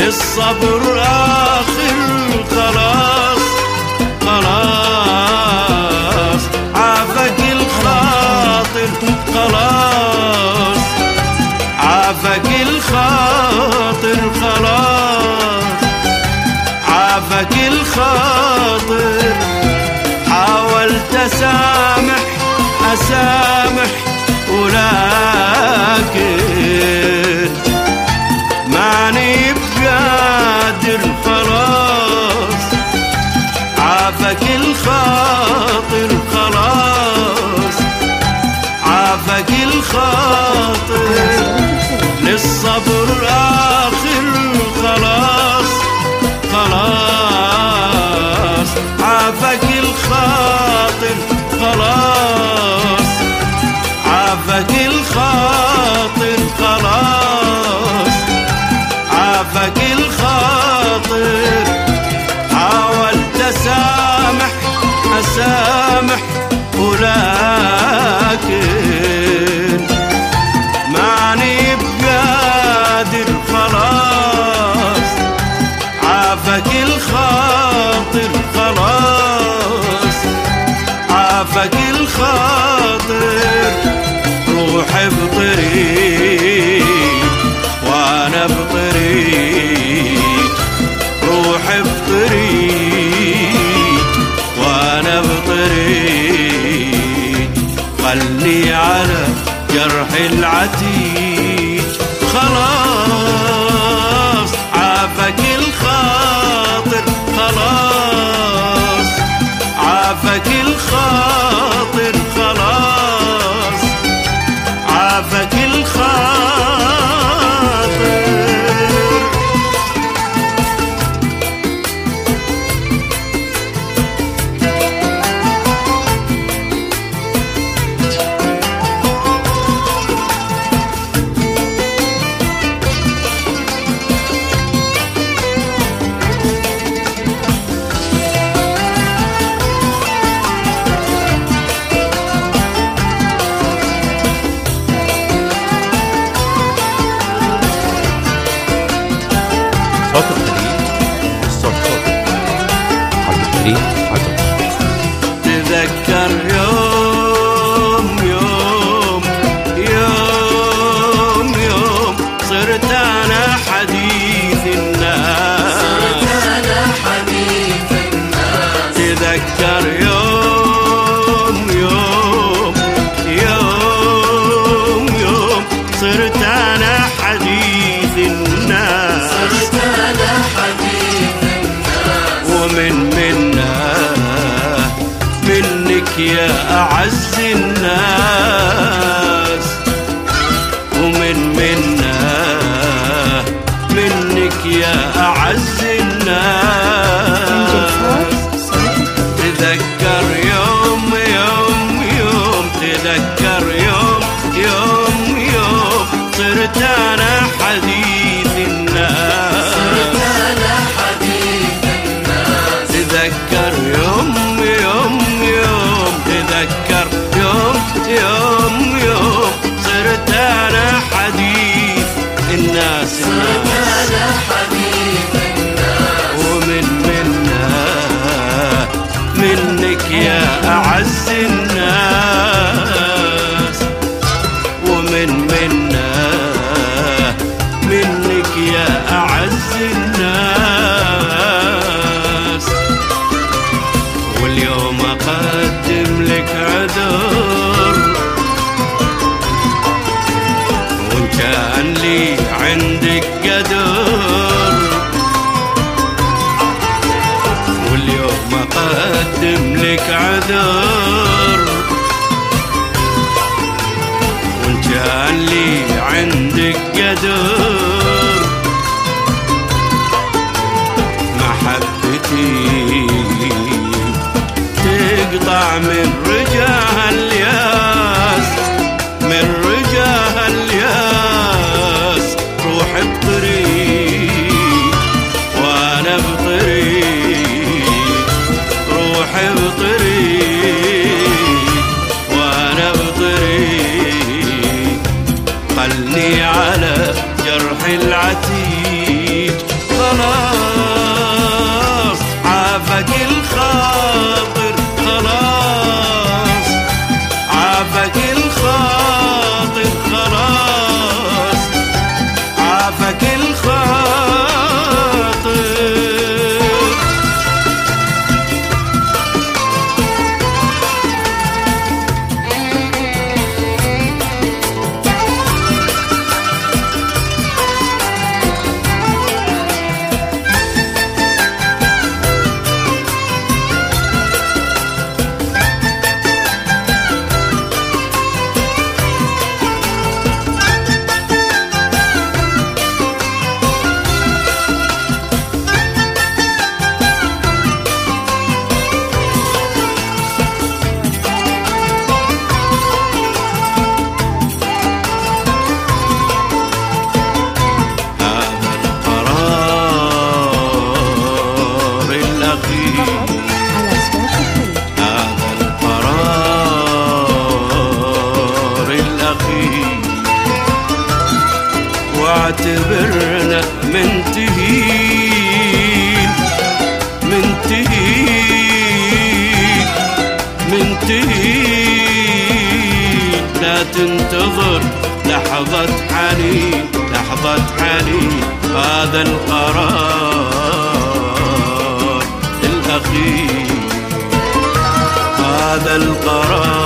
للصبر آخر خلاص خلاص، عافك الخاطر خلاص، عافك الخاطر خلاص، عافك الخاطر. حاولت أسامح أسامح ولكن ماني بقادر خلاص، عافك الخاطر خلاص، عافك الخاطر. للصبر آخر خلاص خلاص، عافك الخاطر خلاص، عافك الخاطر خلاص، عافك الخاطر. حاولت أسامح أسامح ولكن ماني بقادر خلاص، عافك الخاطر خلاص، عافك الخاطر. روحي بطريق وانا بطريق، روحي بطريق وانا بطريق، خلني على جرح العتيق. خلاص عافك الخاطر خلاص، عافك الخاطر خلاص، عافك الخاطر. تذكر يوم يوم يوم يوم صرت أنا حديث الناس، صرت أنا حديث الناس. تذكر يوم يوم يوم يوم صرت أنا حديث الناس، صرت أنا حديث الناس. ومن منك يا أعز الناس، ومن منك يا أعز الناس. تذكر يوم يوم يوم، تذكر يوم يوم يوم صرت أنا حديث الناس، صرت أنا حديث الناس. تذكر يوم يوم يوم، تذكر يوم يوم يوم صرت أنا حديث الناس، صرت أنا حديث الناس. ومن منك يا أعز الناس، ومن منك يا أعز الناس. واليوم أقدم لك عذر، وإن كان لي عندك قدر. واليوم أقدم لك عذر، وإن كان لي عندك قدر. محبتي تقطع من رجاها الياس، من رجاها الياس. روحي بطريق وانا بطريق، روحي بطريق وانا بطريق. خلني على جرح العتيق علي هذا القرار الأخير، هذا القرار